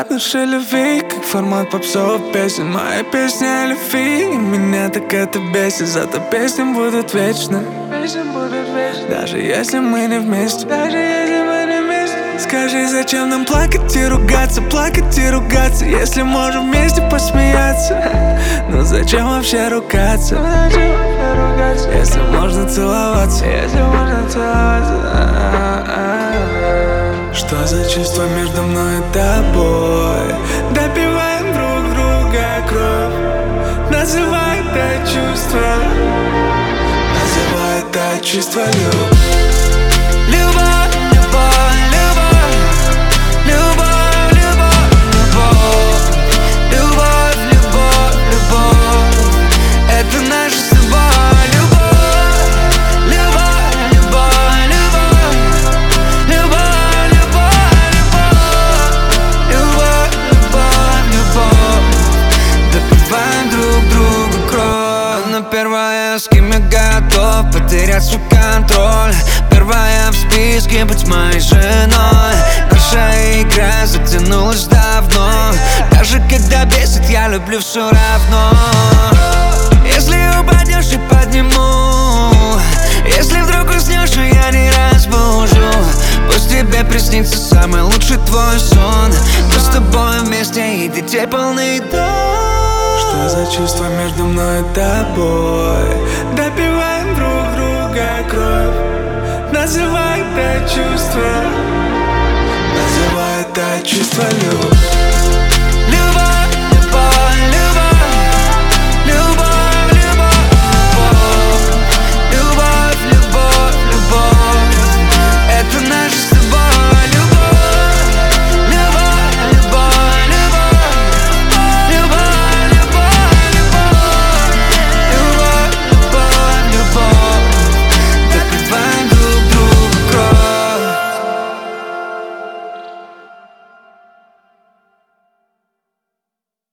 формат нашей любви, как формат попсовых песен. Моя песня о любви, и меня так это бесит. Зато песни будут вечны, даже если мы не вместе. Скажи, зачем нам плакать и ругаться, если можем вместе посмеяться? Ну зачем вообще ругаться, если можно целоваться? Что за чувство между мной и тобой? Допиваем друг друга кровь. Называй это чувство, любовь. Любовь, любовь, любовь, любовь, любовь, любовь, любовь, любовь, любовь. Это наша с тобой любовь. Любовь, любовь, любовь, любовь, любовь, любовь, любовь, любовь. Допиваем друг другу кровь. Но первая, с кем я готов потерять свой контроль. Первая в списке быть моей женой. Наша игра затянулась давно. Даже когда бесит, я люблю все равно. Если упадешь, я подниму. Если вдруг уснешь, я не разбужу. Пусть тебе приснится самый лучший твой сон. Мы с тобой вместе и детей полный дом. Что за чувство между мной и тобой? Допиваем друг друга кровь. Называй это чувство, любовь.